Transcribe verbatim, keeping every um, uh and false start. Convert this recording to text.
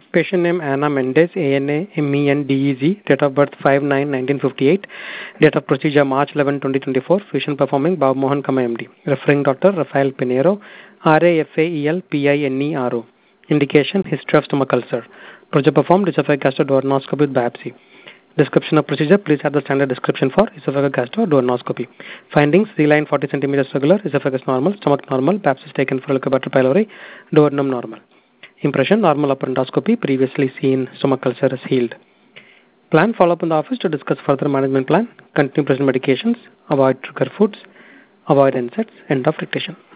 Patient name Anna Mendez, A N A M E N D E Z, date of birth five nine nineteen fifty-eight, date of procedure March eleventh twenty twenty-four, fusion performing Bob Mohan Kama M D. Referring doctor Rafael Pinheiro, R A F A E L P I N E R O. Indication history of stomach ulcer. Procedure performed esophagogastroscopy with biopsy. Description of procedure, please have the standard description for esophagogastroscopy. Findings, C-line forty centimeters regular, esophagus normal, stomach normal, biopsy taken for Helicobacter pylori, duodenum normal. Impression, normal upper endoscopy, previously seen stomach ulcer is healed. Plan, follow up in the office to discuss further management plan, continue present medications, avoid trigger foods, avoid N SAIDs, end of dictation.